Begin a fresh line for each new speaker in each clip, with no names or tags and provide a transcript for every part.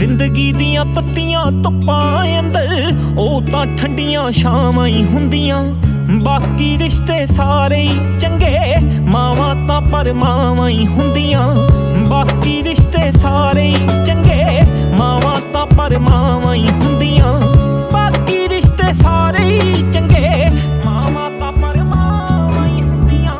ਜ਼ਿੰਦਗੀ ਦੀਆਂ ਤੱਤੀਆਂ ਧੁੱਪਾਂ ਅੰਦਰ ਉਹ ਤਾਂ ਠੰਡੀਆਂ ਛਾਵਾਂ ਹੀ ਹੁੰਦੀਆਂ। ਬਾਕੀ ਰਿਸ਼ਤੇ ਸਾਰੇ ਹੀ ਚੰਗੇ, ਮਾਵਾਂ ਤਾਂ ਪਰ ਮਾਵਾਂ ਹੀ ਹੁੰਦੀਆਂ। ਬਾਕੀ ਰਿਸ਼ਤੇ ਸਾਰੇ ਹੀ ਚੰਗੇ, ਮਾਵਾਂ ਤਾਂ ਪਰ ਮਾਵਾਂ ਹੀ ਹੁੰਦੀਆਂ। ਬਾਕੀ ਰਿਸ਼ਤੇ ਸਾਰੇ ਹੀ ਚੰਗੇ, ਮਾਵਾਂ ਤਾਂ ਪਰ ਮਾਵਾਂ ਹੀ ਹੁੰਦੀਆਂ।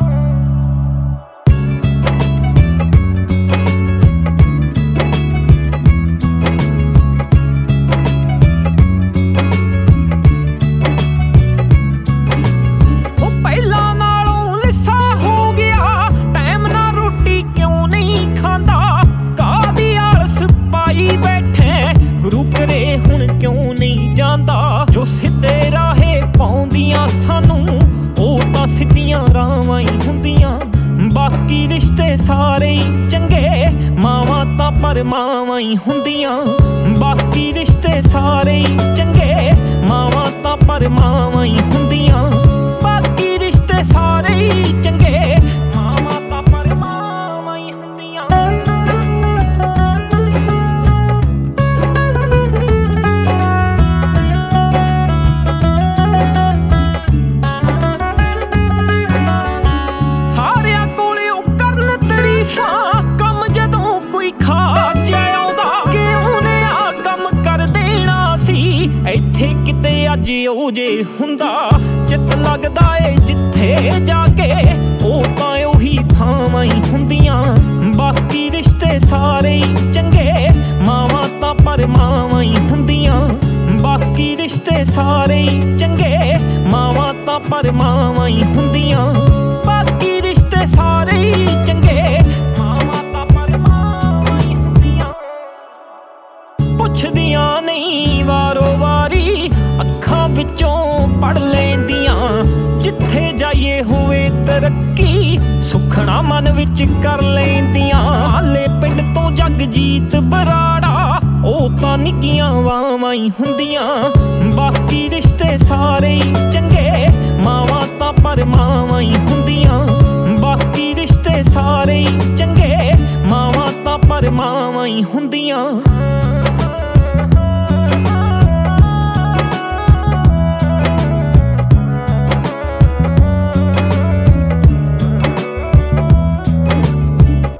ਉਹ ਪਹਿਲਾਂ ਨਾਲੋਂ ਲਿੱਸਾ ਹੋ ਗਿਆ, ਟਾਈਮ ਨਾਲ ਰੋਟੀ ਕਿਉਂ ਨਹੀਂ ਖਾਂਦਾ। ਕਾਹਦੀ ਆਲਸ ਪਾਈ ਬੈਠੇ, ਗੁਰੂ ਘਰੇ ਹੁਣ ਕਿਉਂ ਨਹੀਂ ਜਾਂਦਾ। ਜੋ ਸਿੱਧੇ ਰਾਹੇ ਪਾਉਂਦੀਆਂ ਸਾਨੂੰ, ਉਹ ਤਾਂ ਸਿੱਧੀਆਂ ਰਾਹਾਂ ਹੀ ਹੁੰਦੀਆਂ। ਬਾਕੀ ਰਿਸ਼ਤੇ ਸਾਰੇ ਹੀ ਚੰਗੇ, ਮਾਵਾਂ ਤਾਂ ਪਰ ਮਾਵਾਂ ਹੀ ਹੁੰਦੀਆਂ। ਬਾਕੀ ਰਿਸ਼ਤੇ ਸਾਰੇ ਹੀ ਚੰਗੇ, ਮਾਵਾਂ ਤਾਂ ਪਰ ਮਾਵਾਂ ਹੀ ਹੁੰਦੀਆਂ। ਬਾਕੀ ਰਿਸ਼ਤੇ ਸਾਰੇ ਹੀ ਚੰਗੇ, ਮਾਵਾਂ ਤਾਂ ਪਰ ਮਾਵਾਂ ਹੀ ਹੁੰਦੀਆਂ। ਸਾਰਿਆਂ ਕੋਲੇ ਉਹ ਕਰਨ ਤਾਰੀਫਾਂ, ਕੰਮ ਜਦੋਂ ਕੋਈ ਖਾਸ ਜਿਹਾ ਆਉਂਦਾ ਕਿ ਉਹਨੇ ਆ ਕੰਮ ਕਰ ਦੇਣਾ ਸੀ। ਇੱਥੇ ਕਿਤੇ ਅੱਜ ਉਹ ਜੇ ਹੁੰਦਾ, ਚਿੱਤ ਲੱਗਦਾ ਏ ਜਿੱਥੇ ਜਾ ਕੇ, ਉਹ ਤਾਂ ਉਹੀ ਥਾਵਾਂ ਹੀ ਹੁੰਦੀਆਂ। ਬਾਕੀ ਰਿਸ਼ਤੇ ਸਾਰੇ ਹੀ ਚੰਗੇ, ਮਾਵਾਂ ਤਾਂ ਪਰ ਮਾਵਾਂ ਹੀ ਹੁੰਦੀਆਂ। ਬਾਕੀ ਰਿਸ਼ਤੇ ਸਾਰੇ ਹੀ ਚੰਗੇ, ਮਾਵਾਂ ਤਾਂ ਪਰ ਮਾਵਾਂ ਹੀ ਹੁੰਦੀਆਂ। ਬਾਕੀ ਰਿਸ਼ਤੇ ਸਾਰੇ ਹੀ ਚੰਗੇ, ਮਾਵਾਂ ਤਾਂ ਪਰ ਮਾਵਾਂ ਹੀ ਹੁੰਦੀਆਂ। ਪੁੱਛਦੀਆਂ ਨਹੀਂ ਵਾਰੋ ਵਾਰੀ, ਅੱਖਾਂ ਵਿੱਚੋਂ ਪੜ ਲੈਂਦੀਆਂ। ਜਿੱਥੇ ਜਾਈਏ ਹੋਵੇ ਤਰੱਕੀ, ਸੁਖਣਾ ਮਨ ਵਿੱਚ ਕਰ ਲੈਂਦੀਆਂ। ਹਾਲੇ ਪਿੰਡ ਤੋਂ ਜਗਜੀਤ ਬਰਾੜਾ, ਉਹ ਤਾਂ ਨਿੱਕੀਆਂ ਵਾਵਾਂ ਹੀ ਹੁੰਦੀਆਂ। ਬਾਕੀ ਰਿਸ਼ਤੇ ਸਾਰੇ ਹੀ ਚੰਗੇ, ਮਾਵਾਂ ਤਾਂ ਪਰ ਮਾਵਾਂ ਹੀ ਹੁੰਦੀਆਂ। ਬਾਕੀ ਰਿਸ਼ਤੇ ਸਾਰੇ ਹੀ ਚੰਗੇ, ਮਾਵਾਂ ਤਾਂ ਪਰ ਮਾਵਾਂ ਹੀ ਹੁੰਦੀਆਂ।